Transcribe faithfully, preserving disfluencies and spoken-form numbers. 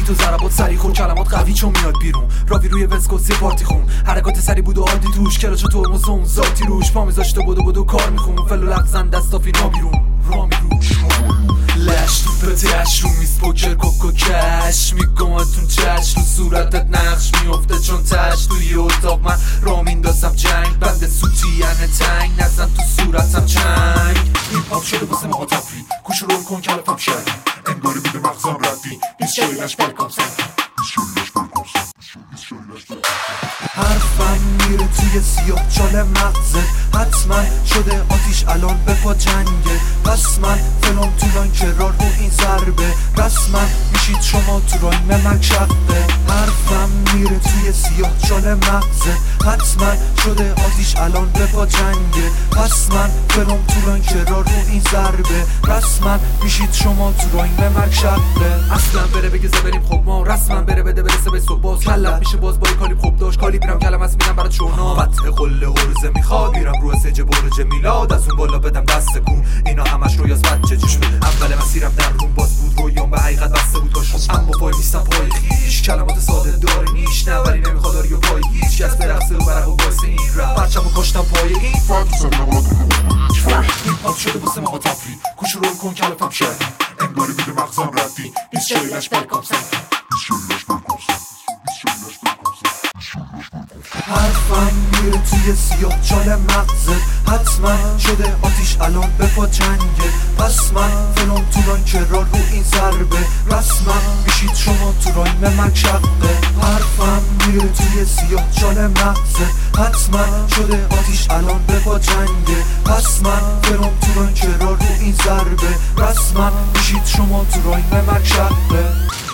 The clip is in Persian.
بیت و ضربات سری خور کلمات قوی چون میاد بیرون راوی روی وسکوسی پارتی خون حرکات سری بود و عادی توش کلاش و ترمز اون ذاتی روش پا میذاشته بدو بدو کار میخون فل و لغزن دستا فینا بیرون رامی روش لش تو پتش رو میز پوکر کوکو کش میگمتون چش رو صورتت نقش میفته چون تش توی اتاق من را میندازم جنگ بند سوتیانه تنگ نزن تو صورتم چنگ این پاپ شده واسه ما تفری کوش رول کن کلفم شد انگاری بوده مغزم ردی بیس شایلش بلکم سن حرفم میره توی سیاه چال مغزت حتما شده آتیش الان به پا جنگه پس من فلان طولان که را رو این ضربه رسما میشید شما تو رایم مرگ شقه حرفم میره توی سیاه چال مغزت حتما شده آتیش الان به پا جنگه پس من فلان طولان که را رو این ضربه رسما میشید شما تو رایم مرگ شقه اصلا بره بگه بریم خب ما رسما بره بده برسه به صبح باز کلم میشه باز با کالی خوب داشت کالی بیرم کلم از میدم برات شونا فتح قله هرزه میخواد میرم رو سج برج میلاد از اون بالا بدم دست کون اینا همش رویاز بچه جون اول مسیرم در روم باز بود رویام به حقیقت بسته بود داشت اما پای میستم پای خیش کلمات ساده داره نیش نه ولی نمیخواد داری و پای هیچ کس برقصه و برق و واسه این رپ پرچمو کاشتم پای این این پاپ شده واسه ما تفری کوش رول کن کلفم شد انگاری بیده مغزم ردی بیس شایلش بلکم سن حرفم میره توی سیاه چال مغزت حتما شده آتیش الان به پا جنگه پس من فلان طولان که را رو این ضربه رسما میشید شما تو رایم مرگ شقه حرفم میره توی سیاه چال مغزت حتما شده آتیش الان به پا جنگه پس من فلان طولان که را رو این ضربه رسما میشید شما تو رایم مرگ شقه